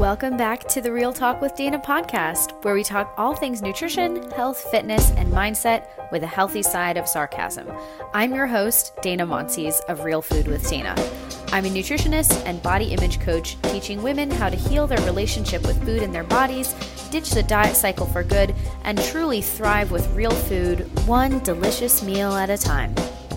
Welcome back to the Real Talk with Dana podcast, where we talk all things nutrition, health, fitness, and mindset with a healthy side of sarcasm. I'm your host, Dana Monsees of Real Food with Dana. I'm a nutritionist and body image coach, teaching women how to heal their relationship with food and their bodies, ditch the diet cycle for good, and truly thrive with real food, one delicious meal at a time.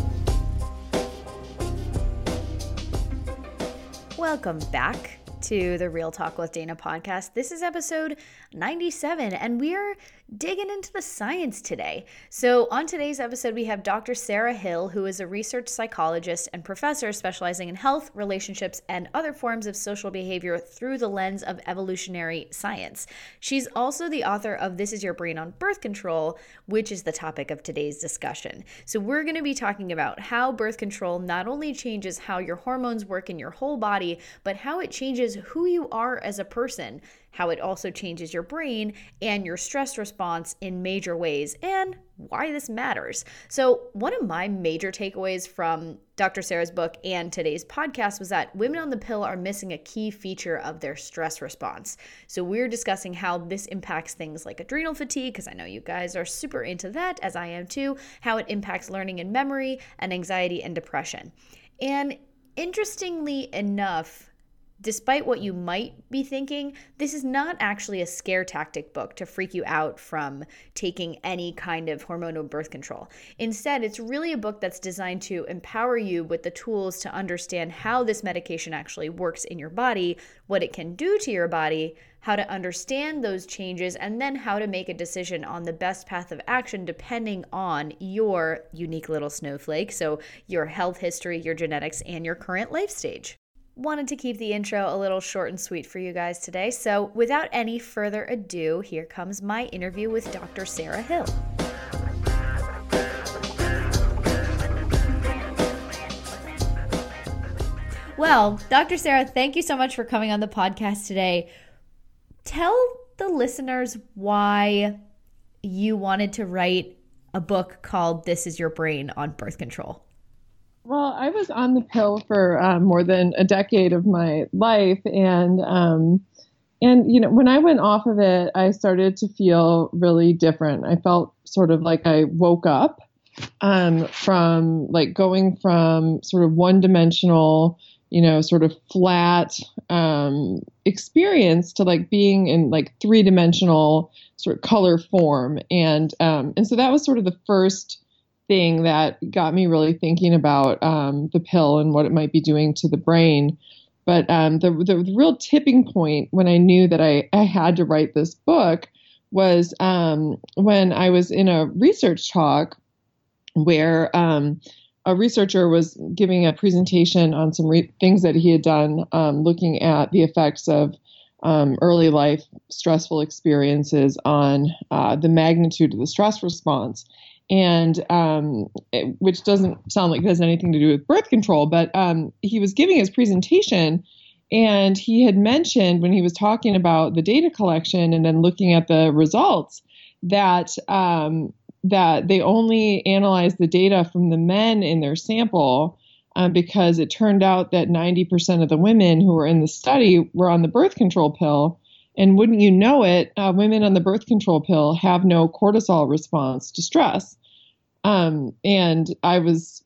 Welcome back to the Real Talk with Dana podcast. This is episode 97, and we're digging into the science today. So on today's episode, we have Dr. Sarah Hill, who is a research psychologist and professor specializing in health, relationships, and other forms of social behavior through the lens of evolutionary science. She's also the author of This Is Your Brain on Birth Control, which is the topic of today's discussion. So we're going to be talking about how birth control not only changes how your hormones work in your whole body, but how it changes who you are as a person, how it also changes your brain and your stress response in major ways, and why this matters. So one of my major takeaways from Dr. Sarah's book and today's podcast was that women on the pill are missing a key feature of their stress response. So we're discussing how this impacts things like adrenal fatigue, because I know you guys are super into that, as I am too, how it impacts learning and memory, and anxiety and depression. And interestingly enough, despite what you might be thinking, this is not actually a scare tactic book to freak you out from taking any kind of hormonal birth control. Instead, it's really a book that's designed to empower you with the tools to understand how this medication actually works in your body, what it can do to your body, how to understand those changes, and then how to make a decision on the best path of action depending on your unique little snowflake, so your health history, your genetics, and your current life stage. Wanted to keep the intro a little short and sweet for you guys today, so without any further ado, here comes my interview with Dr. Sarah Hill. Well, Dr. Sarah, thank you so much for coming on the podcast today. Tell the listeners why you wanted to write a book called This Is Your Brain on Birth Control. Well, I was on the pill for more than a decade of my life, and you know, when I went off of it, I started to feel really different. I felt sort of like I woke up from like going from sort of one-dimensional, you know, sort of flat experience to like being in like three-dimensional sort of color form, and so that was sort of the first thing that got me really thinking about the pill and what it might be doing to the brain. But the real tipping point when I knew that I had to write this book was when I was in a research talk where a researcher was giving a presentation on some things that he had done looking at the effects of early life stressful experiences on the magnitude of the stress response. And which doesn't sound like it has anything to do with birth control, but he was giving his presentation, and he had mentioned when he was talking about the data collection and then looking at the results that that they only analyzed the data from the men in their sample because it turned out that 90% of the women who were in the study were on the birth control pill. And wouldn't you know it, women on the birth control pill have no cortisol response to stress. And I was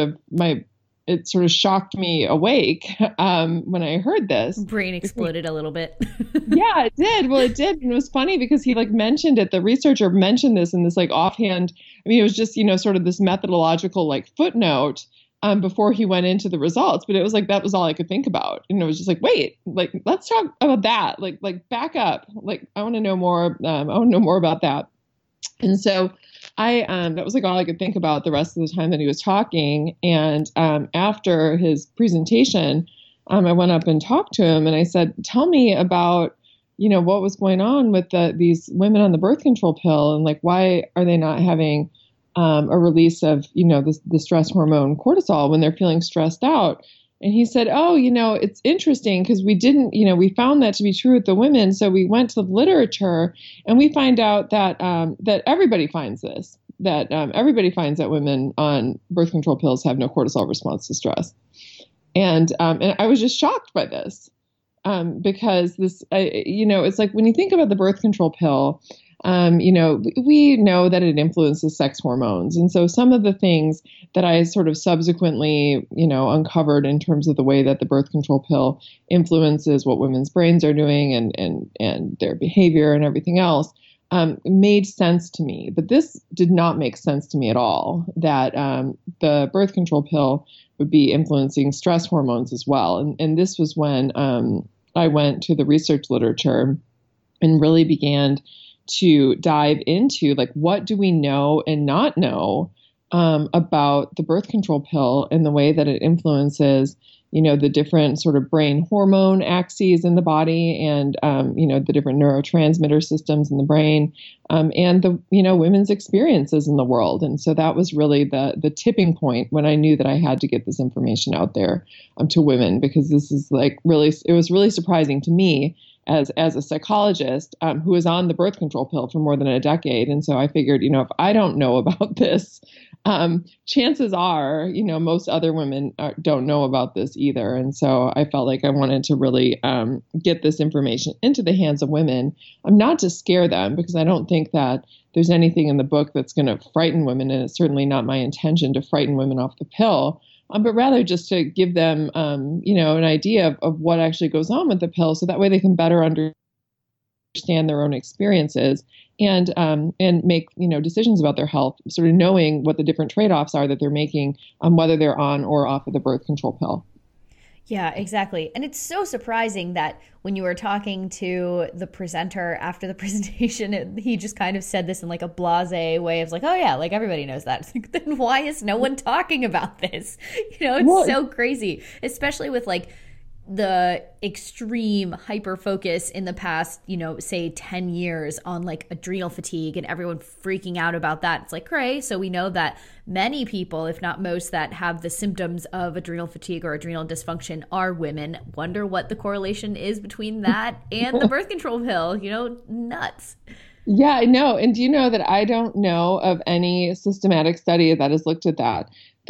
it sort of shocked me awake when I heard this. Brain exploded a little bit. Yeah, it did. Well, it did. And it was funny because he like mentioned it. The researcher mentioned this in this like offhand. I mean, it was just, you know, sort of this methodological like footnote before he went into the results, but it was like, that was all I could think about. And it was just like, wait, like, let's talk about that. Like back up. Like, I want to know more. I want to know more about that. And so that was like all I could think about the rest of the time that he was talking. And after his presentation, I went up and talked to him and I said, tell me about, you know, what was going on with these women on the birth control pill, and like, why are they not having a release of, you know, the stress hormone cortisol when they're feeling stressed out. And he said, oh, you know, it's interesting because we found that to be true with the women. So we went to the literature and we find out that that everybody finds this, that everybody finds that women on birth control pills have no cortisol response to stress. And I was just shocked by this. because it's like when you think about the birth control pill, we know that it influences sex hormones. And so some of the things that I sort of subsequently, uncovered in terms of the way that the birth control pill influences what women's brains are doing and their behavior and everything else, made sense to me. But this did not make sense to me at all, that the birth control pill would be influencing stress hormones as well. And this was when I went to the research literature and really began to dive into, like, what do we know and not know about the birth control pill and the way that it influences, the different sort of brain hormone axes in the body and, the different neurotransmitter systems in the brain, and the, women's experiences in the world. And so that was really the tipping point when I knew that I had to get this information out there to women, because this is like it was really surprising to me as a psychologist who was on the birth control pill for more than a decade. And so I figured, if I don't know about this, chances are, most other women don't know about this either. And so I felt like I wanted to really get this information into the hands of women, not to scare them, because I don't think that there's anything in the book that's going to frighten women. And it's certainly not my intention to frighten women off the pill. But rather just to give them, an idea of what actually goes on with the pill, so that way they can better understand their own experiences and make decisions about their health, sort of knowing what the different trade-offs are that they're making, whether they're on or off of the birth control pill. Yeah, exactly. And it's so surprising that when you were talking to the presenter after the presentation, he just kind of said this in like a blasé way of like, oh yeah, like everybody knows that. It's like, then why is no one talking about this? It's so crazy, especially with like the extreme hyper focus in the past, say 10 years on like adrenal fatigue and everyone freaking out about that. It's like, great. So we know that many people, if not most, that have the symptoms of adrenal fatigue or adrenal dysfunction are women. Wonder what the correlation is between that and the birth control pill, nuts. Yeah, I know. And do you know that I don't know of any systematic study that has looked at that?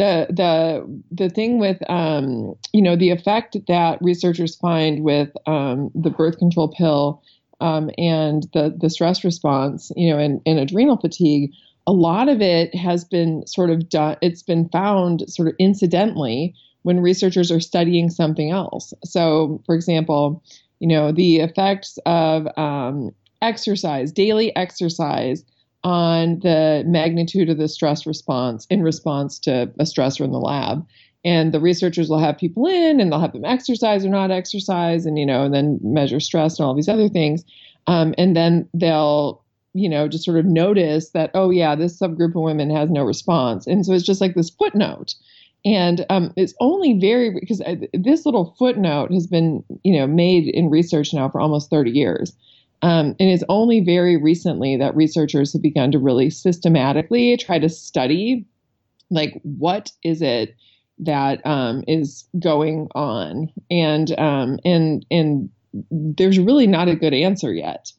The thing with the effect that researchers find with the birth control pill and the stress response, and adrenal fatigue, a lot of it has been sort of done. It's been found sort of incidentally when researchers are studying something else. So, for example, the effects of exercise, daily exercise, on the magnitude of the stress response in response to a stressor in the lab. And the researchers will have people in and they'll have them exercise or not exercise and, and then measure stress and all these other things. And then they'll, just sort of notice that, oh yeah, this subgroup of women has no response. And so it's just like this footnote. And it's only because this little footnote has been, made in research now for almost 30 years. And it's only very recently that researchers have begun to really systematically try to study, like, what is it that is going on, and there's really not a good answer yet.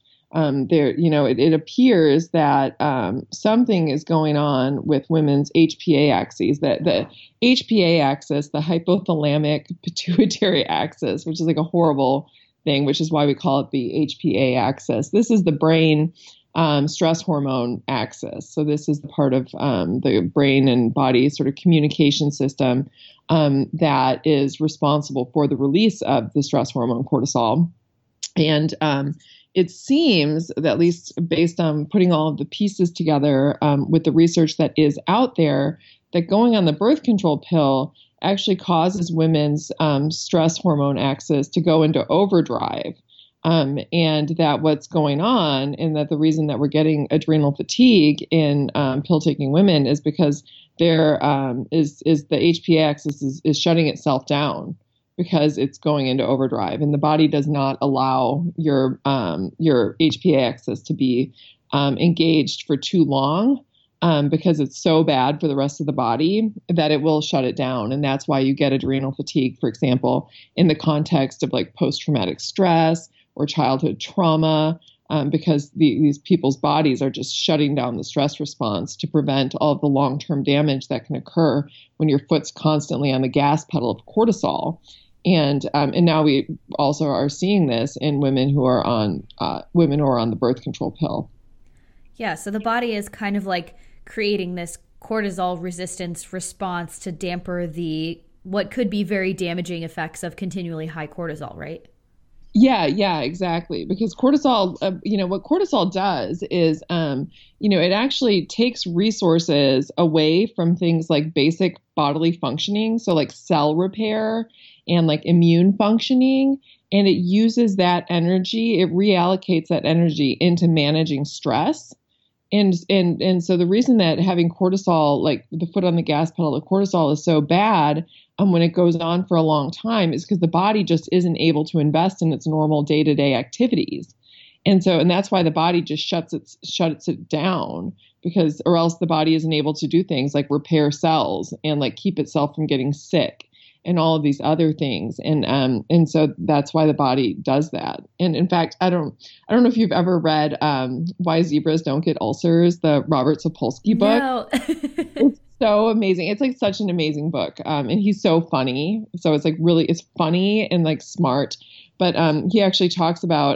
It appears that something is going on with women's HPA axes, that the HPA axis, the hypothalamic pituitary axis, which is like a horrible thing, which is why we call it the HPA axis. This is the brain stress hormone axis. So this is the part of the brain and body sort of communication system that is responsible for the release of the stress hormone cortisol. And it seems that, at least based on putting all of the pieces together with the research that is out there, that going on the birth control pill actually causes women's stress hormone axis to go into overdrive. And that what's going on, and that the reason that we're getting adrenal fatigue in pill-taking women is because there is the HPA axis is shutting itself down because it's going into overdrive, and the body does not allow your HPA axis to be engaged for too long. Because it's so bad for the rest of the body that it will shut it down. And that's why you get adrenal fatigue, for example, in the context of like post-traumatic stress or childhood trauma, because these people's bodies are just shutting down the stress response to prevent all of the long-term damage that can occur when your foot's constantly on the gas pedal of cortisol. And now we also are seeing this in women who are on the birth control pill. Yeah, so the body is kind of like creating this cortisol resistance response to damper the what could be very damaging effects of continually high cortisol, right? Yeah, exactly. Because cortisol, what cortisol does is, it actually takes resources away from things like basic bodily functioning. So like cell repair and like immune functioning. And it uses that energy, it reallocates that energy into managing stress. And so the reason that having cortisol, like the foot on the gas pedal, the cortisol is so bad when it goes on for a long time is because the body just isn't able to invest in its normal day-to-day activities. And that's why the body just shuts it down, because or else the body isn't able to do things like repair cells and like keep itself from getting sick and all of these other things. And so that's why the body does that. And in fact, I don't know if you've ever read Why Zebras Don't Get Ulcers, the Robert Sapolsky book. No. It's so amazing. It's like such an amazing book. And he's so funny. So it's like really, it's funny and like smart. But he actually talks about,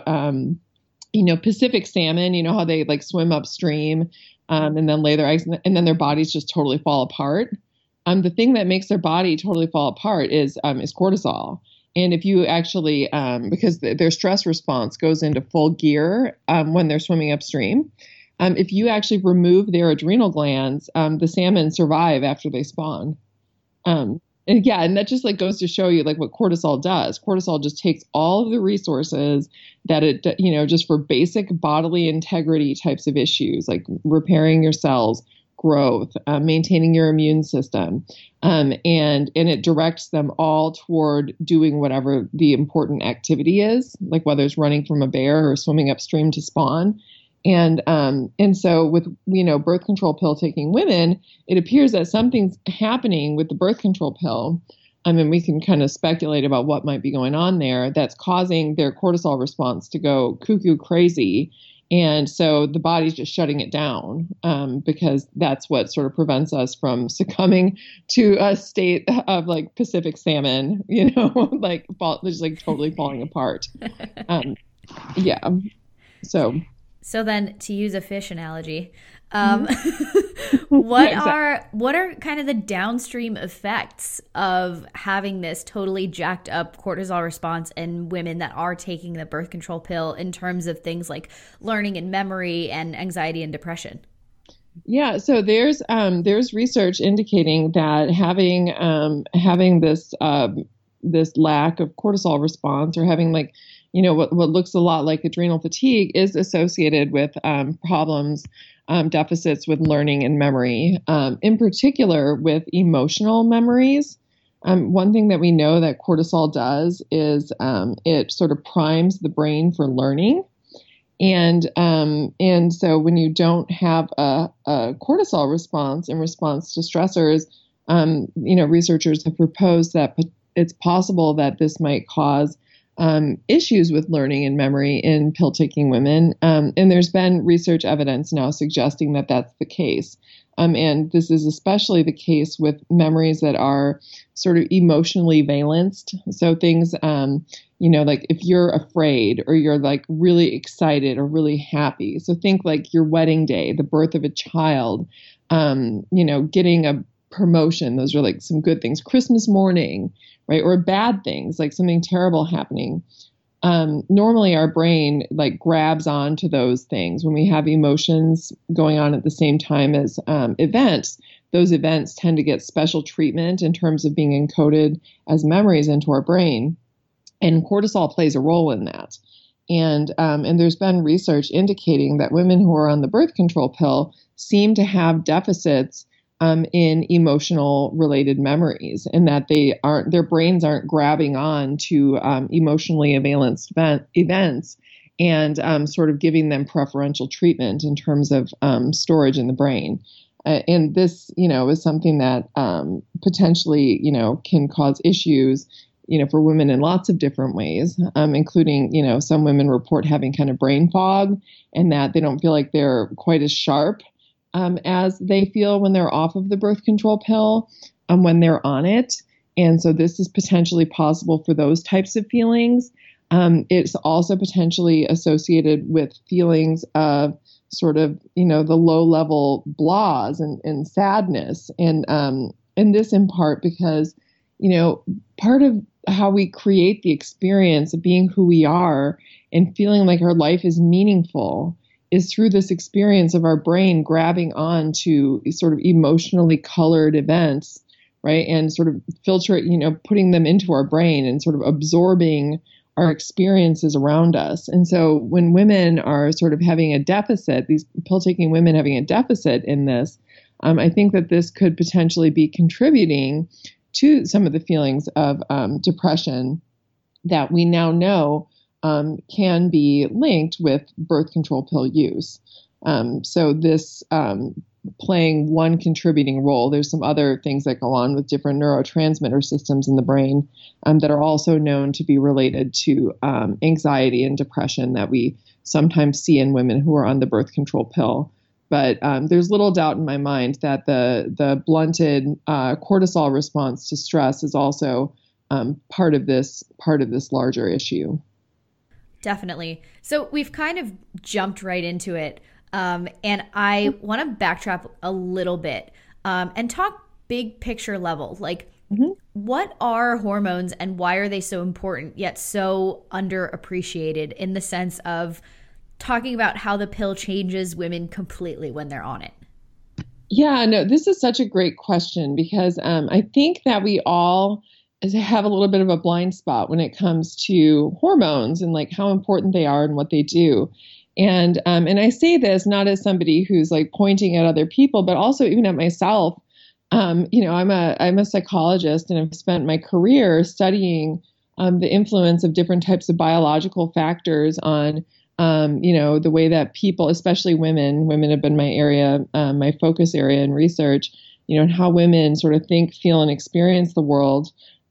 Pacific salmon, how they like swim upstream and then lay their eggs and then their bodies just totally fall apart. The thing that makes their body totally fall apart is cortisol. And if you actually, because their stress response goes into full gear when they're swimming upstream, if you actually remove their adrenal glands, the salmon survive after they spawn. And that just like goes to show you like what cortisol does. Cortisol just takes all of the resources that it, just for basic bodily integrity types of issues, like repairing your cells, growth, maintaining your immune system, and it directs them all toward doing whatever the important activity is, like whether it's running from a bear or swimming upstream to spawn. And so with birth control pill taking women, it appears that something's happening with the birth control pill. I mean, we can kind of speculate about what might be going on there that's causing their cortisol response to go cuckoo crazy. And so the body's just shutting it down because that's what sort of prevents us from succumbing to a state of like Pacific salmon, like just like totally falling apart. Yeah. So then, to use a fish analogy, what are kind of the downstream effects of having this totally jacked up cortisol response in women that are taking the birth control pill in terms of things like learning and memory and anxiety and depression? Yeah, so there's research indicating that having this lack of cortisol response, or having like what looks a lot like adrenal fatigue, is associated with problems, deficits with learning and memory, in particular with emotional memories. One thing that we know that cortisol does is it sort of primes the brain for learning. And so when you don't have a cortisol response in response to stressors, researchers have proposed that it's possible that this might cause issues with learning and memory in pill-taking women. And there's been research evidence now suggesting that that's the case. And this is especially the case with memories that are sort of emotionally valenced. So things, like if you're afraid or you're like really excited or really happy. So think like your wedding day, the birth of a child, getting a promotion. Those are like some good things. Christmas morning, right? Or bad things, like something terrible happening. Normally our brain like grabs onto those things when we have emotions going on at the same time as events. Those events tend to get special treatment in terms of being encoded as memories into our brain. And cortisol plays a role in that. And there's been research indicating that women who are on the birth control pill seem to have deficits in emotional related memories, and that their brains aren't grabbing on to emotionally valenced events and sort of giving them preferential treatment in terms of storage in the brain. And this, is something that potentially, can cause issues, for women in lots of different ways, including, some women report having kind of brain fog, and that they don't feel like they're quite as sharp as they feel when they're off of the birth control pill, when they're on it. And so this is potentially possible for those types of feelings. It's also potentially associated with feelings of sort of, the low level blahs and sadness. And this in part because, part of how we create the experience of being who we are and feeling like our life is meaningful is through this experience of our brain grabbing on to sort of emotionally colored events, right? And sort of filter it, putting them into our brain and sort of absorbing our experiences around us. And so when women are sort of having a deficit, these pill-taking women having a deficit in this, I think that this could potentially be contributing to some of the feelings of depression that we now know can be linked with birth control pill use. So this playing one contributing role. There's some other things that go on with different neurotransmitter systems in the brain that are also known to be related to anxiety and depression that we sometimes see in women who are on the birth control pill. But there's little doubt in my mind that the blunted cortisol response to stress is also part of this larger issue. Definitely. So we've kind of jumped right into it. And I want to backtrack a little bit and talk big picture level. Like, what are hormones and why are they so important yet so underappreciated in the sense of talking about how the pill changes women completely when they're on it? Yeah, no, this is such a great question because I think that we all have a little bit of a blind spot when it comes to hormones and like how important they are and what they do. And I say this not as somebody who's like pointing at other people, but also even at myself. I'm a psychologist and I've spent my career studying the influence of different types of biological factors on the way that people, especially women have been my area, my focus area in research, and how women sort of think, feel, and experience the world.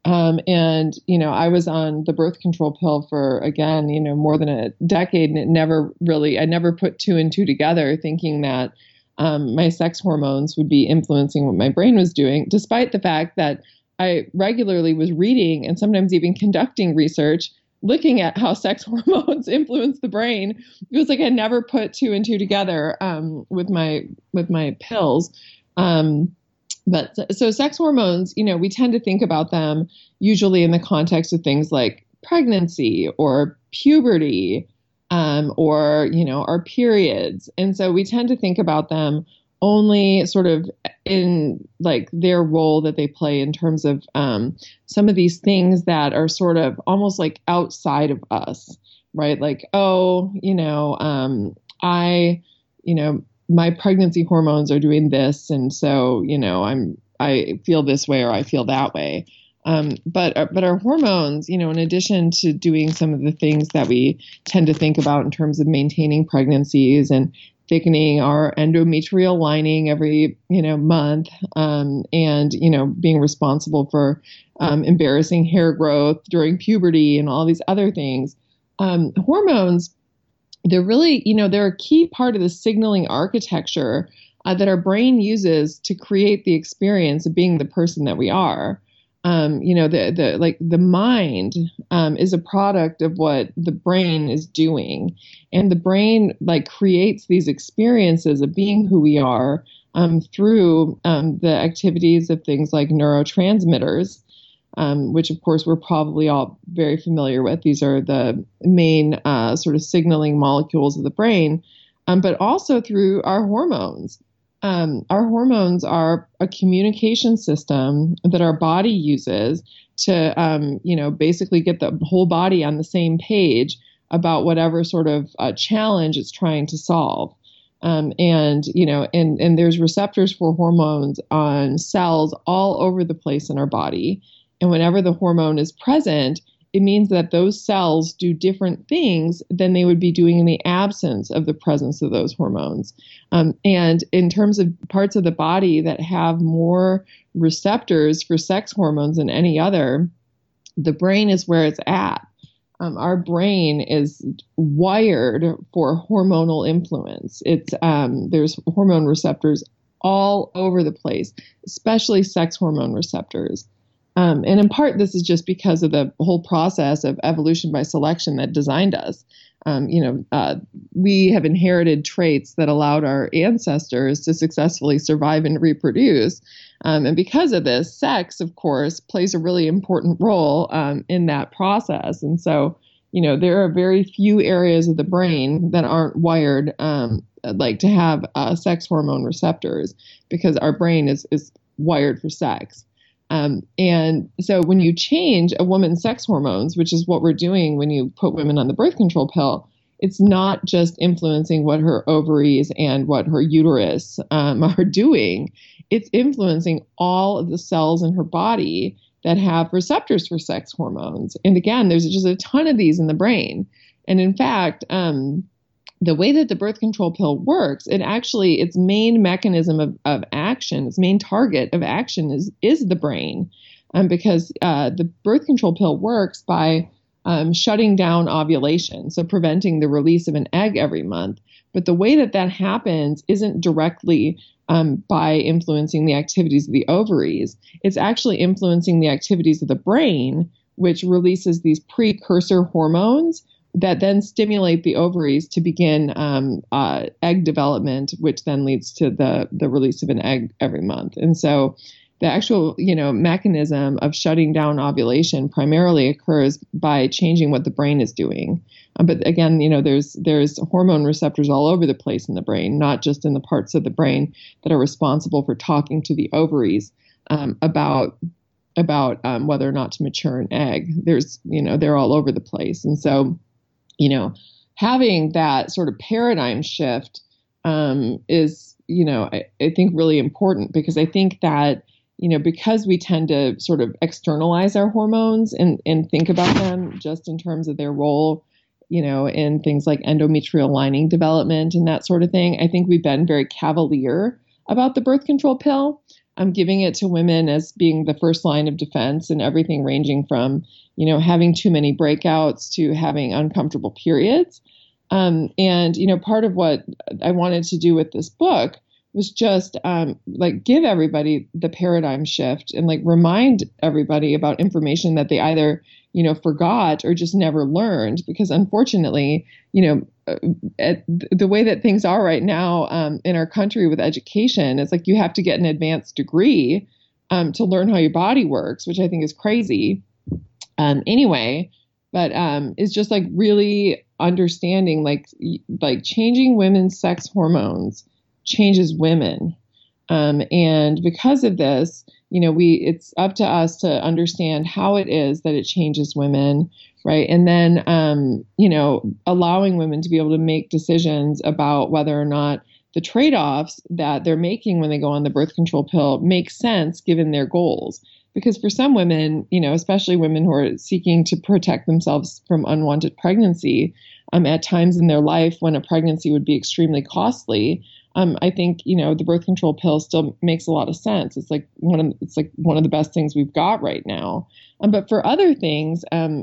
I was on the birth control pill for, again, more than a decade, and I never put two and two together thinking that my sex hormones would be influencing what my brain was doing, despite the fact that I regularly was reading and sometimes even conducting research looking at how sex hormones influence the brain. It was like I never put two and two together with my pills. But so sex hormones, we tend to think about them usually in the context of things like pregnancy or puberty, or, our periods. And so we tend to think about them only sort of in like their role that they play in terms of some of these things that are sort of almost like outside of us, right? Like, my pregnancy hormones are doing this. And so, I feel this way or I feel that way. But our hormones, in addition to doing some of the things that we tend to think about in terms of maintaining pregnancies and thickening our endometrial lining every, month, and, being responsible for embarrassing hair growth during puberty and all these other things, hormones, they're really, they're a key part of the signaling architecture that our brain uses to create the experience of being the person that we are. The mind is a product of what the brain is doing, and the brain creates these experiences of being who we are through the activities of things like neurotransmitters. Which of course we're probably all very familiar with. These are the main sort of signaling molecules of the brain, but also through our hormones. Our hormones are a communication system that our body uses to, basically get the whole body on the same page about whatever sort of challenge it's trying to solve. And there's receptors for hormones on cells all over the place in our body. And whenever the hormone is present, it means that those cells do different things than they would be doing in the absence of the presence of those hormones. And in terms of parts of the body that have more receptors for sex hormones than any other, the brain is where it's at. Our brain is wired for hormonal influence. There's hormone receptors all over the place, especially sex hormone receptors. And in part, this is just because of the whole process of evolution by selection that designed us. We have inherited traits that allowed our ancestors to successfully survive and reproduce. And because of this, sex, of course, plays a really important role in that process. And so, there are very few areas of the brain that aren't wired to have sex hormone receptors, because our brain is wired for sex. And so when you change a woman's sex hormones, which is what we're doing when you put women on the birth control pill, it's not just influencing what her ovaries and what her uterus are doing. It's influencing all of the cells in her body that have receptors for sex hormones. And again, there's just a ton of these in the brain. And in fact, the way that the birth control pill works, its main mechanism of action, its main target of action is the brain, because the birth control pill works by shutting down ovulation, so preventing the release of an egg every month. But the way that happens isn't directly by influencing the activities of the ovaries. It's actually influencing the activities of the brain, which releases these precursor hormones that then stimulate the ovaries to begin egg development, which then leads to the release of an egg every month. And so the actual, mechanism of shutting down ovulation primarily occurs by changing what the brain is doing. But again, there's hormone receptors all over the place in the brain, not just in the parts of the brain that are responsible for talking to the ovaries about whether or not to mature an egg. They're all over the place. And so, having that sort of paradigm shift is, I think really important, because I think that, because we tend to sort of externalize our hormones and think about them just in terms of their role, in things like endometrial lining development and that sort of thing, I think we've been very cavalier about the birth control pill. I'm giving it to women as being the first line of defense, and everything ranging from, having too many breakouts to having uncomfortable periods. And, part of what I wanted to do with this book was just give everybody the paradigm shift and remind everybody about information that they either, forgot or just never learned, because unfortunately, the way that things are right now in our country with education, it's you have to get an advanced degree to learn how your body works, which I think is crazy. Anyway, but it's just really understanding changing women's sex hormones changes women. And because of this, it's up to us to understand how it is that it changes women, right? And then, allowing women to be able to make decisions about whether or not the trade-offs that they're making when they go on the birth control pill make sense given their goals. Because for some women, especially women who are seeking to protect themselves from unwanted pregnancy, at times in their life when a pregnancy would be extremely costly, I think, the birth control pill still makes a lot of sense. It's one of the best things we've got right now. But for other things,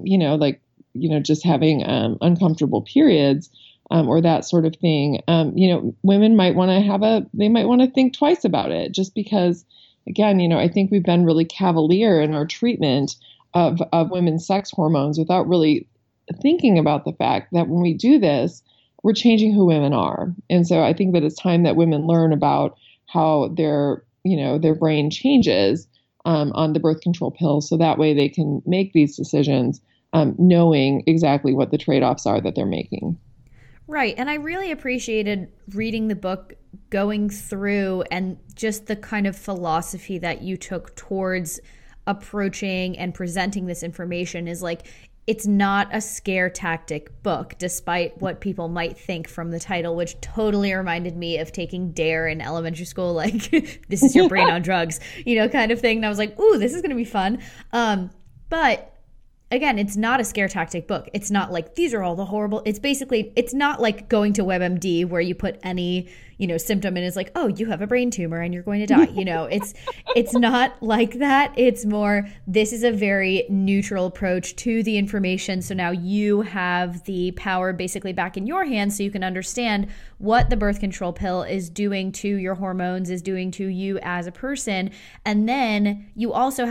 just having uncomfortable periods or that sort of thing, women might want to think twice about it, just because, again, I think we've been really cavalier in our treatment of women's sex hormones without really thinking about the fact that when we do this, we're changing who women are. And so I think that it's time that women learn about how their brain changes on the birth control pill, so that way they can make these decisions knowing exactly what the trade-offs are that they're making. Right. And I really appreciated reading the book, going through, and just the kind of philosophy that you took towards approaching and presenting this information is it's not a scare tactic book, despite what people might think from the title, which totally reminded me of taking DARE in elementary school, this is your brain on drugs, kind of thing. And I was like, ooh, this is going to be fun. But again, it's not a scare tactic book. It's not these are all the horrible. It's not like going to WebMD where you put any, symptom and it's oh, you have a brain tumor and you're going to die. It's not like that. It's more, this is a very neutral approach to the information. So now you have the power basically back in your hands, so you can understand what the birth control pill is doing to your hormones, is doing to you as a person. And then you also have to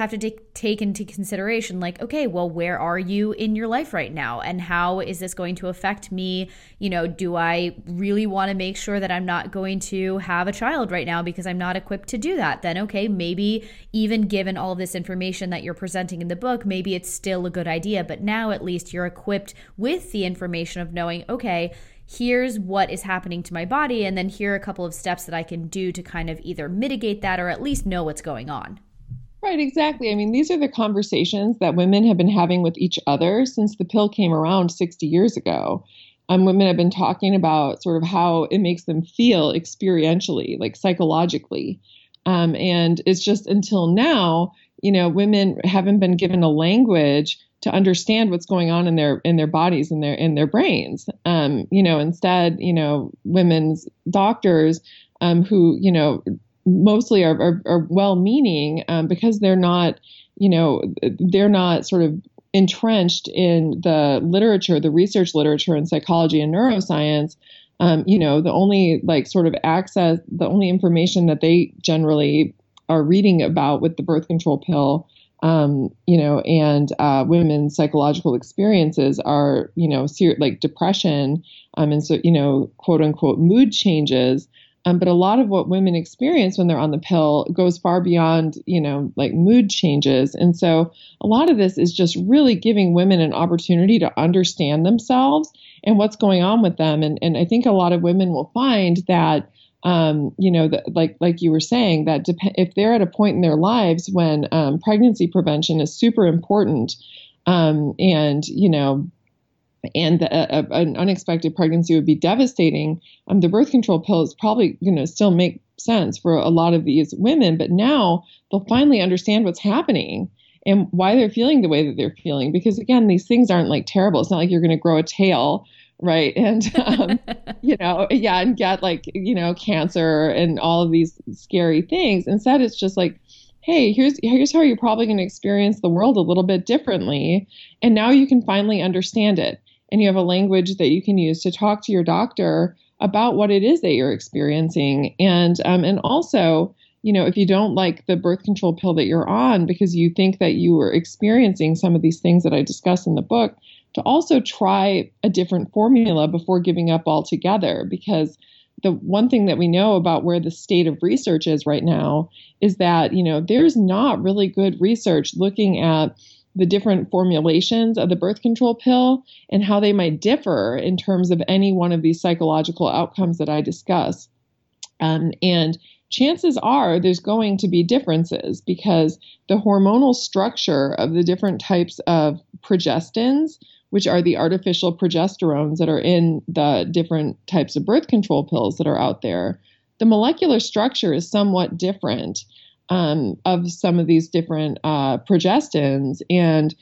take into consideration, like, okay, well, where are you in your life right now? And how is this going to affect me? Do I really want to make sure that I'm not going to have a child right now because I'm not equipped to do that? Then, okay, maybe even given all of this information that you're presenting in the book, maybe it's still a good idea. But now at least you're equipped with the information of knowing, okay, here's what is happening to my body, and then here are a couple of steps that I can do to kind of either mitigate that or at least know what's going on. Right, exactly. I mean, these are the conversations that women have been having with each other since the pill came around 60 years ago. Women have been talking about sort of how it makes them feel experientially, like psychologically. And it's just until now, women haven't been given a language to understand what's going on in their bodies and their brains. Instead, women's doctors who, mostly are well-meaning because they're not sort of entrenched in the literature, the research literature in psychology and neuroscience. The only the only information that they generally are reading about with the birth control pill, and women's psychological experiences are, like depression, and so, quote unquote, mood changes. But a lot of what women experience when they're on the pill goes far beyond, like mood changes. And so a lot of this is just really giving women an opportunity to understand themselves and what's going on with them. And I think a lot of women will find that, like you were saying, that if they're at a point in their lives when pregnancy prevention is super important, and an unexpected pregnancy would be devastating, the birth control pill is probably going to still make sense for a lot of these women. But now they'll finally understand what's happening and why they're feeling the way that they're feeling. Because again, these things aren't like terrible. It's not like you're going to grow a tail, right? And, and get like, cancer and all of these scary things. Instead, it's just like, hey, here's how you're probably going to experience the world a little bit differently. And now you can finally understand it. And you have a language that you can use to talk to your doctor about what it is that you're experiencing. And also, if you don't like the birth control pill that you're on because you think that you were experiencing some of these things that I discuss in the book, to also try a different formula before giving up altogether. Because the one thing that we know about where the state of research is right now is that, there's not really good research looking at the different formulations of the birth control pill and how they might differ in terms of any one of these psychological outcomes that I discuss. And chances are there's going to be differences because the hormonal structure of the different types of progestins, which are the artificial progesterones that are in the different types of birth control pills that are out there, the molecular structure is somewhat different of some of these different progestins. And,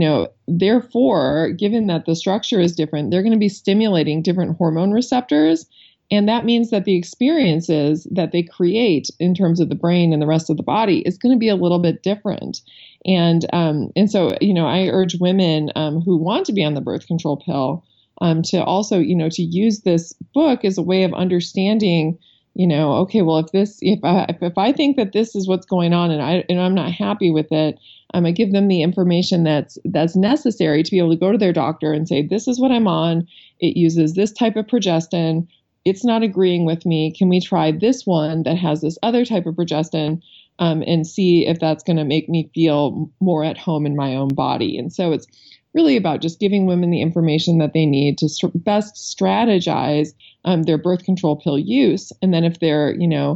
therefore, given that the structure is different, they're going to be stimulating different hormone receptors. And that means that the experiences that they create in terms of the brain and the rest of the body is going to be a little bit different. And so, I urge women who want to be on the birth control pill to also, to use this book as a way of understanding, okay, well, if I think that this is what's going on and I'm not happy with it, I give them the information that's necessary to be able to go to their doctor and say, this is what I'm on. It uses this type of progestin. It's not agreeing with me. Can we try this one that has this other type of progestin and see if that's going to make me feel more at home in my own body? And so it's really about just giving women the information that they need to best strategize their birth control pill use. And then if they're,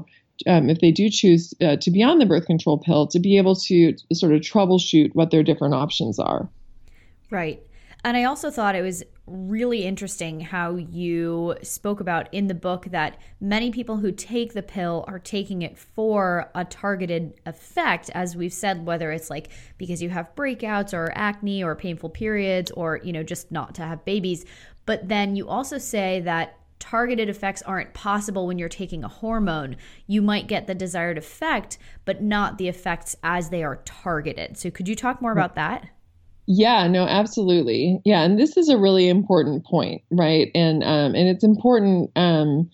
if they do choose to be on the birth control pill, to be able to sort of troubleshoot what their different options are. Right. And I also thought it was really interesting how you spoke about in the book that many people who take the pill are taking it for a targeted effect, as we've said, whether it's like because you have breakouts or acne or painful periods or, just not to have babies. But then you also say that targeted effects aren't possible when you're taking a hormone. You might get the desired effect, but not the effects as they are targeted. So could you talk more about that? Yeah, no, absolutely. Yeah. And this is a really important point, right? And it's important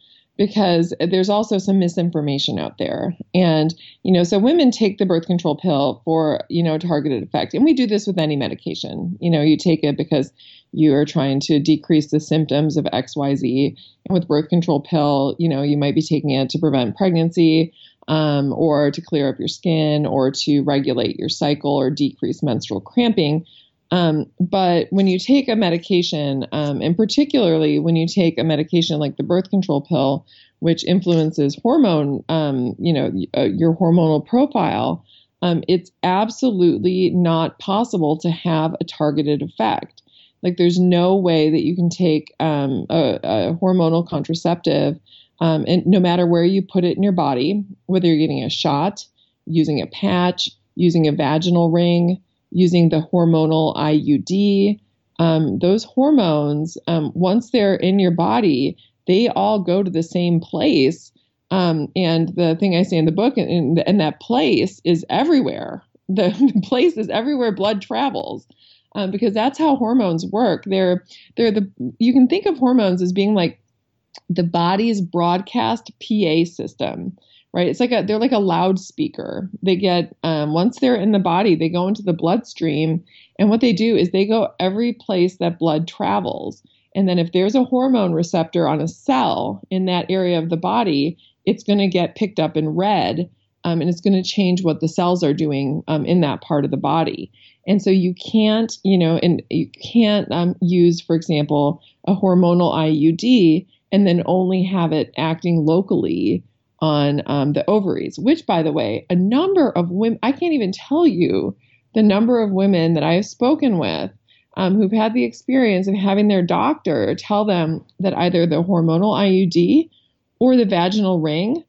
because there's also some misinformation out there. And, so women take the birth control pill for, targeted effect. And we do this with any medication. You take it because you are trying to decrease the symptoms of XYZ. And with birth control pill, you might be taking it to prevent pregnancy, or to clear up your skin, or to regulate your cycle or decrease menstrual cramping. But when you take a medication, and particularly when you take a medication like the birth control pill, which influences hormone, your hormonal profile, it's absolutely not possible to have a targeted effect. Like there's no way that you can take a hormonal contraceptive, and no matter where you put it in your body, whether you're getting a shot, using a patch, using a vaginal ring, using the hormonal IUD, those hormones, once they're in your body, they all go to the same place. And the thing I say in the book, and that place is everywhere. The place is everywhere blood travels, because that's how hormones work. You can think of hormones as being like the body's broadcast PA system. Right. It's they're like a loudspeaker. They get, once they're in the body, they go into the bloodstream. And what they do is they go every place that blood travels. And then if there's a hormone receptor on a cell in that area of the body, it's going to get picked up in red, and it's going to change what the cells are doing, in that part of the body. And so you can't, use, for example, a hormonal IUD and then only have it acting locally on the ovaries, which, by the way, a number of women, I can't even tell you the number of women that I have spoken with, who've had the experience of having their doctor tell them that either the hormonal IUD or the vaginal ring,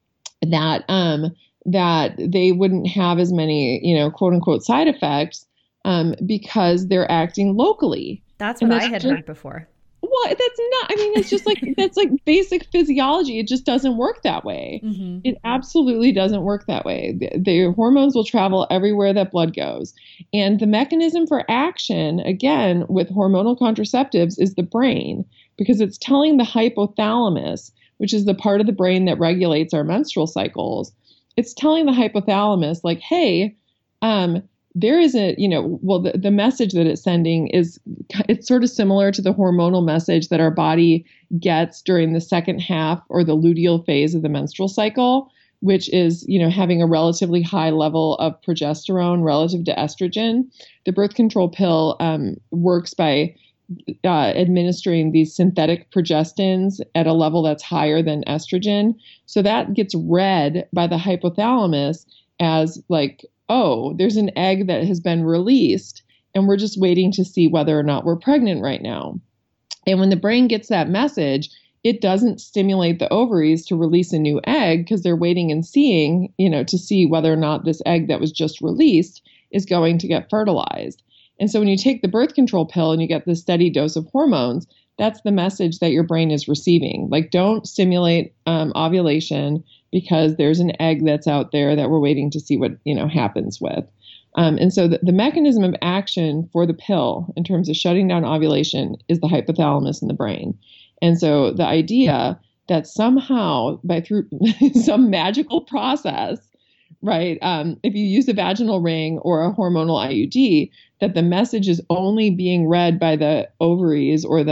that they wouldn't have as many, quote unquote, side effects, because they're acting locally. That's what I had heard before. Well, that's not, it's just that's like basic physiology. It just doesn't work that way. Mm-hmm. It absolutely doesn't work that way. The hormones will travel everywhere that blood goes. And the mechanism for action, again, with hormonal contraceptives is the brain, because it's telling the hypothalamus, which is the part of the brain that regulates our menstrual cycles. It's telling the hypothalamus, like, hey, there is the message that it's sending it's sort of similar to the hormonal message that our body gets during the second half or the luteal phase of the menstrual cycle, which is, having a relatively high level of progesterone relative to estrogen. The birth control pill works by administering these synthetic progestins at a level that's higher than estrogen. So that gets read by the hypothalamus as like, oh, there's an egg that has been released and we're just waiting to see whether or not we're pregnant right now. And when the brain gets that message, it doesn't stimulate the ovaries to release a new egg because they're waiting and seeing, to see whether or not this egg that was just released is going to get fertilized. And so when you take the birth control pill and you get this steady dose of hormones, that's the message that your brain is receiving. Like, don't stimulate ovulation because there's an egg that's out there that we're waiting to see what, happens with. And so the mechanism of action for the pill in terms of shutting down ovulation is the hypothalamus in the brain. And so the idea that somehow through some magical process, right, if you use a vaginal ring or a hormonal IUD, that the message is only being read by the ovaries or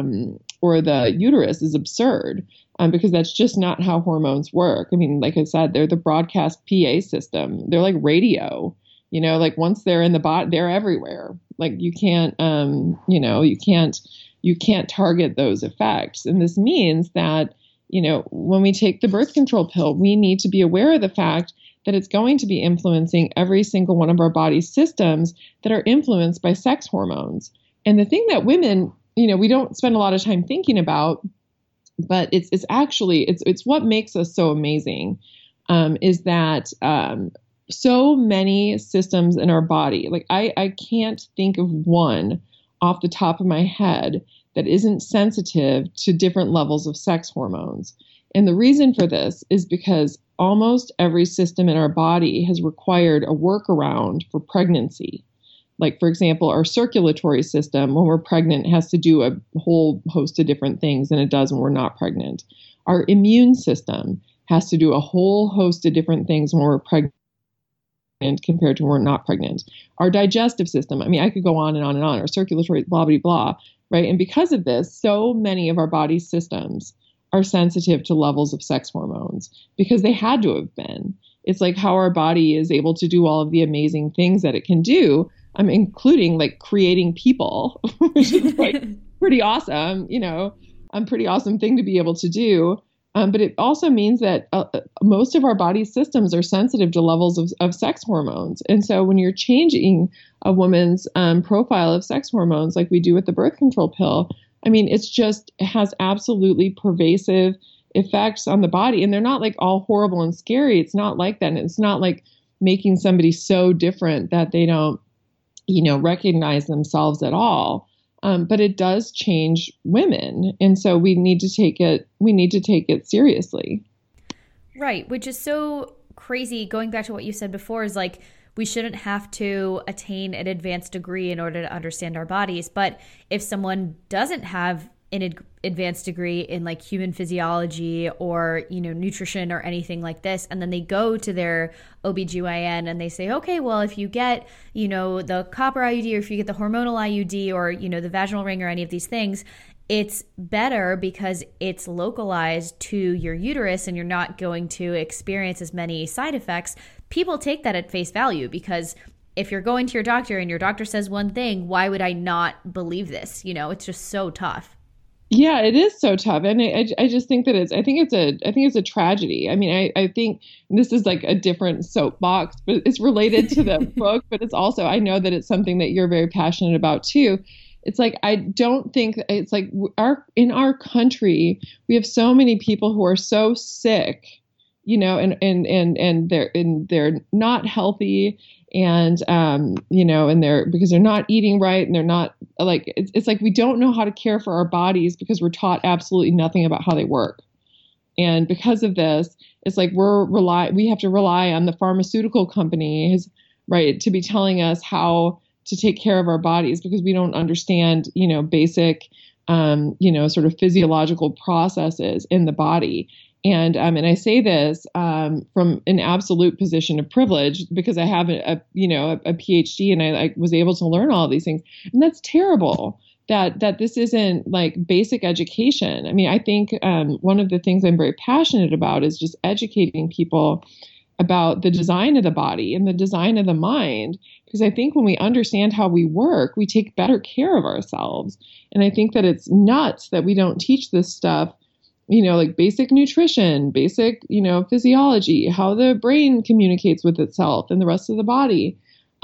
the uterus is absurd, because that's just not how hormones work. Like I said, they're the broadcast PA system. They're like radio, like once they're in the body, they're everywhere. Like you can't target those effects. And this means that, when we take the birth control pill, we need to be aware of the fact that it's going to be influencing every single one of our body's systems that are influenced by sex hormones. And the thing that women, we don't spend a lot of time thinking about, but it's what makes us so amazing, is that so many systems in our body, like I can't think of one off the top of my head that isn't sensitive to different levels of sex hormones. And the reason for this is because almost every system in our body has required a workaround for pregnancy. Like, for example, our circulatory system, when we're pregnant, has to do a whole host of different things than it does when we're not pregnant. Our immune system has to do a whole host of different things when we're pregnant compared to when we're not pregnant. Our digestive system, I mean, I could go on and on and on, our circulatory, blah, blah, blah, right? And because of this, so many of our body systems are sensitive to levels of sex hormones because they had to have been. It's like how our body is able to do all of the amazing things that it can do, including like creating people, which is like pretty awesome, pretty awesome thing to be able to do. But it also means that most of our body systems are sensitive to levels of sex hormones. And so when you're changing a woman's profile of sex hormones, like we do with the birth control pill, I mean, it has absolutely pervasive effects on the body. And they're not like all horrible and scary. It's not like that. And it's not like making somebody so different that they don't, recognize themselves at all. But it does change women. And so we need to take it seriously. Right. Which is so crazy. Going back to what you said before is like, we shouldn't have to attain an advanced degree in order to understand our bodies. But if someone doesn't have an advanced degree in like human physiology or, nutrition or anything like this, and then they go to their OBGYN and they say, okay, well, if you get, the copper IUD or if you get the hormonal IUD or, the vaginal ring or any of these things, it's better because it's localized to your uterus and you're not going to experience as many side effects. People take that at face value because if you're going to your doctor and your doctor says one thing, why would I not believe this? It's just so tough. Yeah, it is so tough. And I just think that I think it's a tragedy. I mean, I think this is like a different soapbox, but it's related to the book, but it's also, I know that it's something that you're very passionate about too. It's like, I don't think it's like in our country, we have so many people who are so sick, and they're not healthy and, and because they're not eating right and they're not like, it's like, we don't know how to care for our bodies because we're taught absolutely nothing about how they work. And because of this, it's like we have to rely on the pharmaceutical companies, right, to be telling us how to take care of our bodies because we don't understand, basic, sort of physiological processes in the body. And I say this from an absolute position of privilege because I have a PhD and I was able to learn all of these things. And that's terrible that this isn't like basic education. I mean, I think one of the things I'm very passionate about is just educating people about the design of the body and the design of the mind. Because I think when we understand how we work, we take better care of ourselves. And I think that it's nuts that we don't teach this stuff, like basic nutrition, basic, physiology, how the brain communicates with itself and the rest of the body,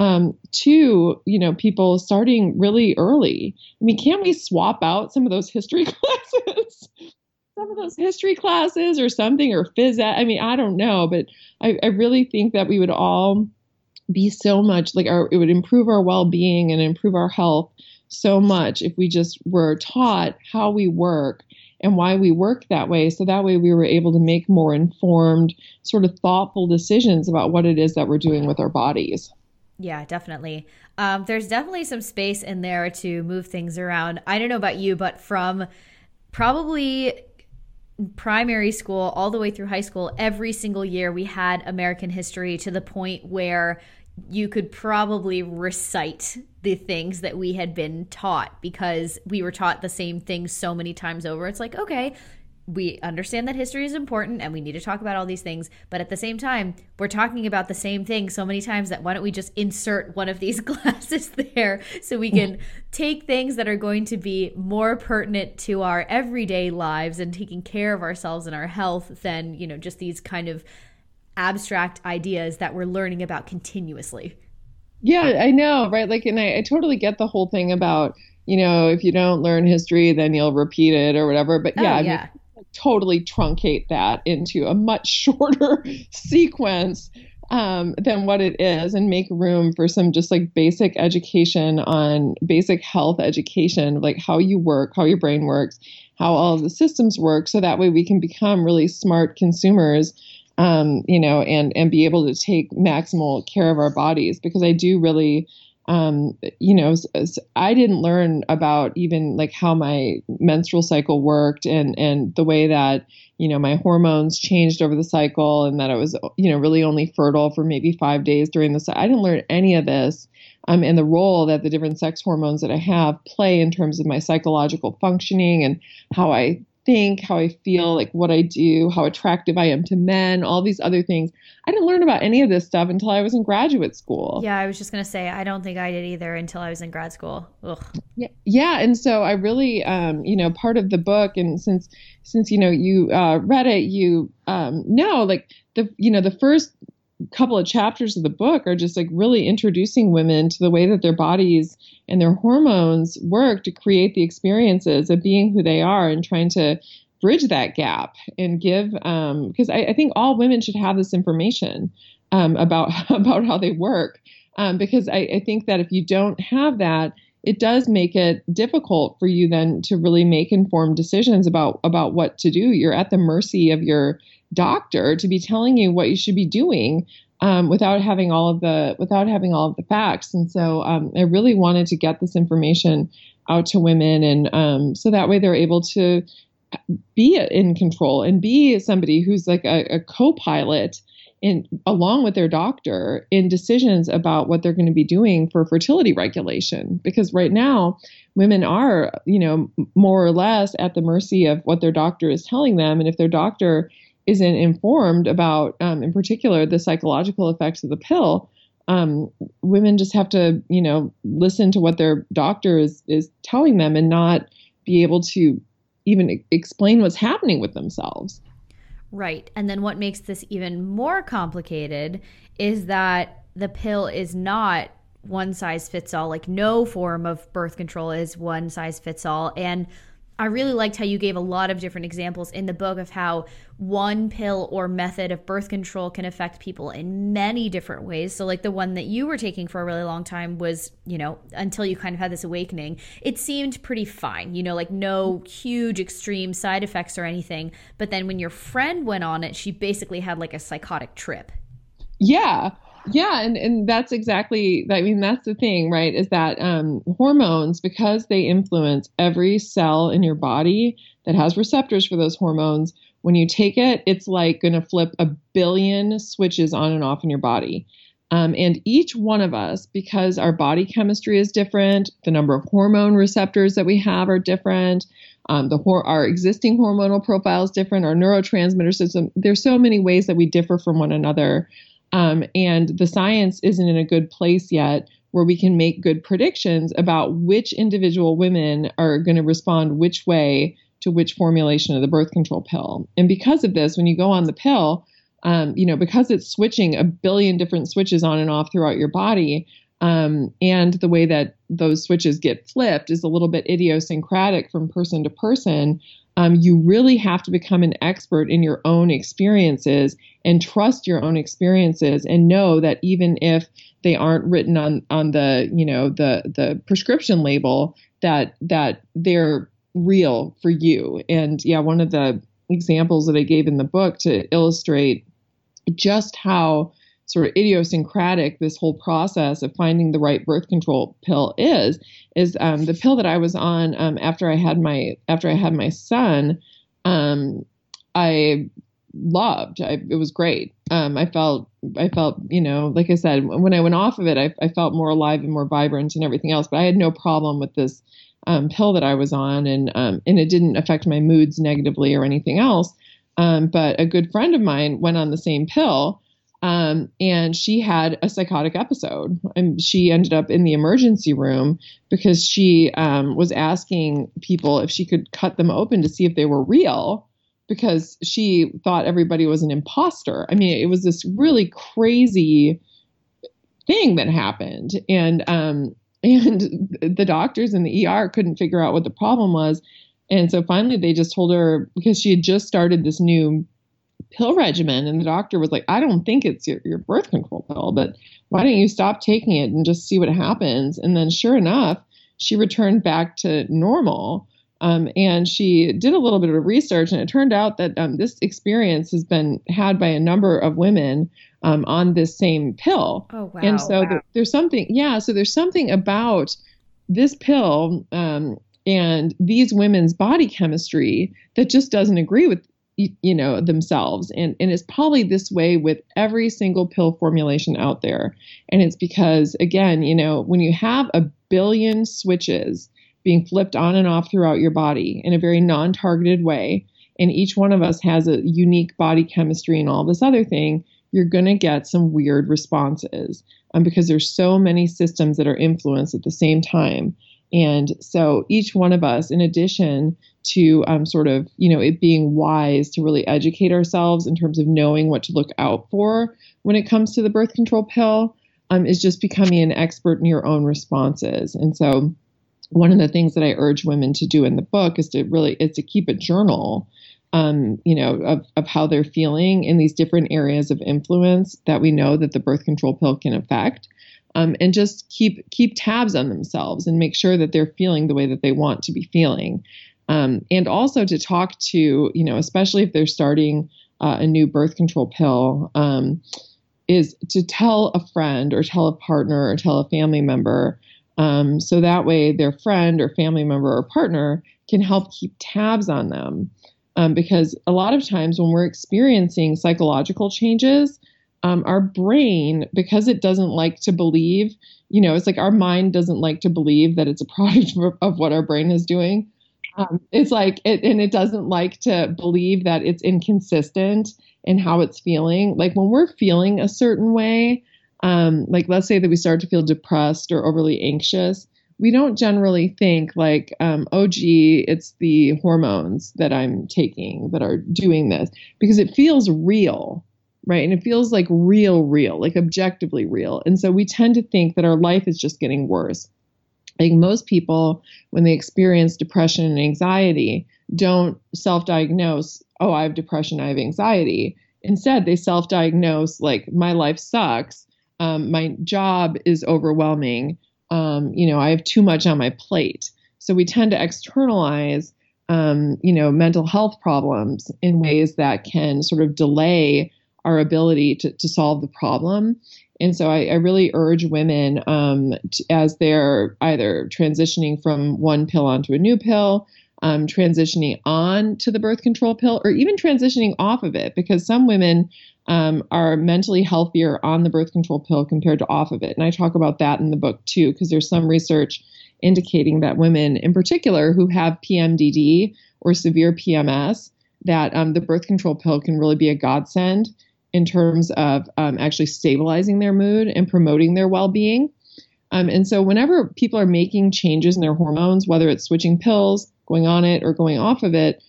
to, people starting really early. I mean, can't we swap out some of those history classes? Some of those history classes or something, or phys ed. I mean, I don't know, but I really think that we would all be so much like it would improve our well-being and improve our health so much if we just were taught how we work and why we work that way. So that way we were able to make more informed, sort of thoughtful decisions about what it is that we're doing with our bodies. Yeah, definitely. There's definitely some space in there to move things around. I don't know about you, but from probably primary school all the way through high school, every single year we had American history to the point where you could probably recite the things that we had been taught because we were taught the same things so many times over. It's like, okay, we understand that history is important and we need to talk about all these things, but at the same time, we're talking about the same thing so many times that why don't we just insert one of these classes there so we can take things that are going to be more pertinent to our everyday lives and taking care of ourselves and our health than, just these kind of abstract ideas that we're learning about continuously. Yeah, I know, right? Like, and I totally get the whole thing about, if you don't learn history, then you'll repeat it or whatever. But yeah, I totally truncate that into a much shorter sequence than what it is and make room for some just like basic education on basic health education, like how you work, how your brain works, how all of the systems work. So that way we can become really smart consumers, and be able to take maximal care of our bodies, because I do really I didn't learn about even like how my menstrual cycle worked and the way that, my hormones changed over the cycle and that I was, really only fertile for maybe 5 days during the cycle. I didn't learn any of this. And the role that the different sex hormones that I have play in terms of my psychological functioning and how I think, how I feel, like what I do, how attractive I am to men, all these other things. I didn't learn about any of this stuff until I was in graduate school. Yeah, I was just going to say, I don't think I did either until I was in grad school. Ugh. Yeah. Yeah. And so I really, part of the book, and since you read it, you know, like the first couple of chapters of the book are just like really introducing women to the way that their bodies and their hormones work to create the experiences of being who they are and trying to bridge that gap and give, because I think all women should have this information about how they work. Because I think that if you don't have that, it does make it difficult for you then to really make informed decisions about what to do. You're at the mercy of your doctor to be telling you what you should be doing without having all of the facts. And so I really wanted to get this information out to women, and so that way they're able to be in control and be somebody who's like a co-pilot along with their doctor in decisions about what they're going to be doing for fertility regulation. Because right now, women are, more or less at the mercy of what their doctor is telling them. And if their doctor isn't informed about, in particular, the psychological effects of the pill, women just have to, listen to what their doctor is telling them and not be able to even explain what's happening with themselves. Right. And then what makes this even more complicated is that the pill is not one size fits all. Like no form of birth control is one size fits all. And I really liked how you gave a lot of different examples in the book of how one pill or method of birth control can affect people in many different ways. So like the one that you were taking for a really long time was, until you kind of had this awakening, it seemed pretty fine, like no huge extreme side effects or anything. But then when your friend went on it, she basically had like a psychotic trip. Yeah. Yeah. And that's exactly, that's the thing, right? Is that hormones, because they influence every cell in your body that has receptors for those hormones, when you take it, it's like going to flip a billion switches on and off in your body. And each one of us, because our body chemistry is different, the number of hormone receptors that we have are different, our existing hormonal profile is different, our neurotransmitter system, there's so many ways that we differ from one another. And the science isn't in a good place yet where we can make good predictions about which individual women are going to respond which way to which formulation of the birth control pill. And because of this, when you go on the pill, because it's switching a billion different switches on and off throughout your body, and the way that those switches get flipped is a little bit idiosyncratic from person to person. You really have to become an expert in your own experiences and trust your own experiences and know that even if they aren't written on the, the prescription label, that they're real for you. And yeah, one of the examples that I gave in the book to illustrate just how sort of idiosyncratic this whole process of finding the right birth control pill is the pill that I was on after I had my son. I loved. It was great. I felt, like I said, when I went off of it, I felt more alive and more vibrant and everything else. But I had no problem with this pill that I was on, and it didn't affect my moods negatively or anything else. But a good friend of mine went on the same pill. And she had a psychotic episode, and she ended up in the emergency room because she was asking people if she could cut them open to see if they were real, because she thought everybody was an imposter. I mean, it was this really crazy thing that happened. And the doctors in the ER couldn't figure out what the problem was. And so finally they just told her, because she had just started this new pill regimen, and the doctor was like, I don't think it's your birth control pill, but why don't you stop taking it and just see what happens? And then sure enough, she returned back to normal. And she did a little bit of research, and it turned out that this experience has been had by a number of women on this same pill. Oh, wow. And so there's something, so there's something about this pill and these women's body chemistry that just doesn't agree with themselves, and it's probably this way with every single pill formulation out there. And it's because, again, when you have a billion switches being flipped on and off throughout your body in a very non-targeted way, and each one of us has a unique body chemistry and all this other thing, you're going to get some weird responses because there's so many systems that are influenced at the same time. And so each one of us, in addition to it being wise to really educate ourselves in terms of knowing what to look out for when it comes to the birth control pill, is just becoming an expert in your own responses. And so one of the things that I urge women to do in the book is to keep a journal, of how they're feeling in these different areas of influence that we know that the birth control pill can affect. And just keep tabs on themselves and make sure that they're feeling the way that they want to be feeling. And also to talk to, especially if they're starting a new birth control pill, is to tell a friend or tell a partner or tell a family member. So that way their friend or family member or partner can help keep tabs on them. Because a lot of times when we're experiencing psychological changes, our brain, because it doesn't like to believe, it's like our mind doesn't like to believe that it's a product of what our brain is doing. It's like, it doesn't like to believe that it's inconsistent in how it's feeling. Like when we're feeling a certain way, like let's say that we start to feel depressed or overly anxious, we don't generally think like, oh, gee, it's the hormones that I'm taking that are doing this, because it feels real. Right. And it feels like real, like objectively real. And so we tend to think that our life is just getting worse. I think most people, when they experience depression and anxiety, don't self-diagnose, oh, I have depression, I have anxiety. Instead, they self-diagnose like, my life sucks. My job is overwhelming. I have too much on my plate. So we tend to externalize, mental health problems in ways that can sort of delay our ability to solve the problem. And so I really urge women, as they're either transitioning from one pill onto a new pill, transitioning on to the birth control pill, or even transitioning off of it, because some women are mentally healthier on the birth control pill compared to off of it. And I talk about that in the book too, because there's some research indicating that women in particular who have PMDD or severe PMS, that the birth control pill can really be a godsend in terms of actually stabilizing their mood and promoting their well-being. And so whenever people are making changes in their hormones, whether it's switching pills, going on it, or going off of it,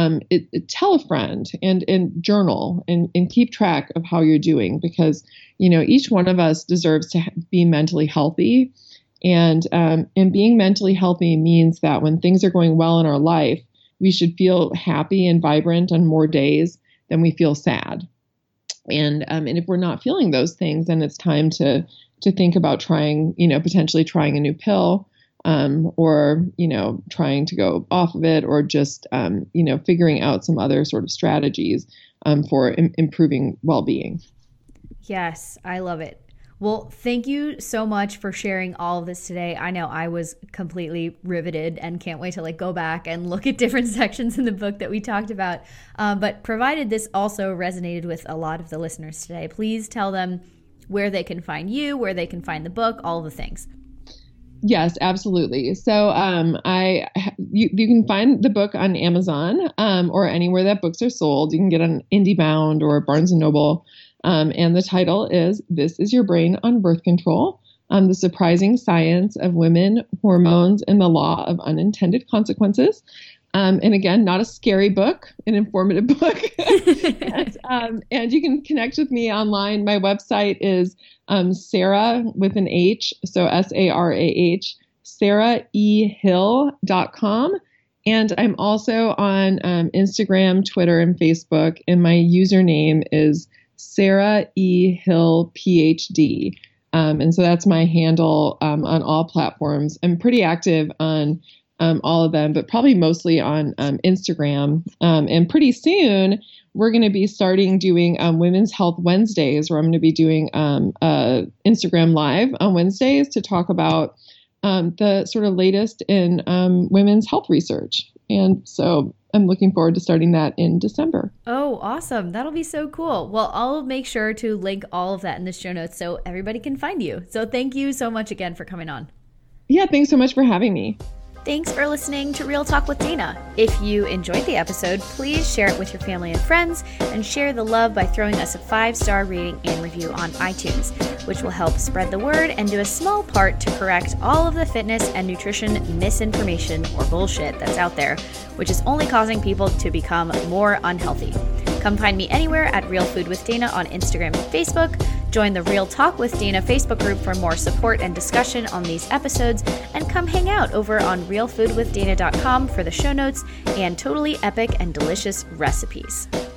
tell a friend and journal and keep track of how you're doing, because, each one of us deserves to be mentally healthy. And being mentally healthy means that when things are going well in our life, we should feel happy and vibrant on more days than we feel sad. And if we're not feeling those things, then it's time to think about trying, potentially trying a new pill, or, trying to go off of it, or just, figuring out some other sort of strategies for improving well-being. Yes, I love it. Well, thank you so much for sharing all of this today. I know I was completely riveted and can't wait to go back and look at different sections in the book that we talked about. But provided this also resonated with a lot of the listeners today, please tell them where they can find you, where they can find the book, all the things. Yes, absolutely. So you can find the book on Amazon or anywhere that books are sold. You can get on IndieBound or Barnes & Noble. And the title is This Is Your Brain on Birth Control, The Surprising Science of Women, Hormones, and the Law of Unintended Consequences. And again, not a scary book, an informative book. And you can connect with me online. My website is Sarah with an H, so SARAH, SarahEHill.com. And I'm also on Instagram, Twitter, and Facebook. And my username is Sarah E. Hill, PhD. And so that's my handle on all platforms. I'm pretty active on all of them, but probably mostly on Instagram. And pretty soon, we're going to be starting doing Women's Health Wednesdays, where I'm going to be doing Instagram Live on Wednesdays to talk about the sort of latest in women's health research. And so I'm looking forward to starting that in December. Oh, awesome. That'll be so cool. Well, I'll make sure to link all of that in the show notes so everybody can find you. So thank you so much again for coming on. Yeah, thanks so much for having me. Thanks for listening to Real Talk with Dana. If you enjoyed the episode, please share it with your family and friends, and share the love by throwing us a 5-star rating and review on iTunes, which will help spread the word and do a small part to correct all of the fitness and nutrition misinformation or bullshit that's out there, which is only causing people to become more unhealthy. Come find me anywhere at Real Food with Dana on Instagram and Facebook. Join the Real Talk with Dana Facebook group for more support and discussion on these episodes, and come hang out over on realfoodwithdana.com for the show notes and totally epic and delicious recipes.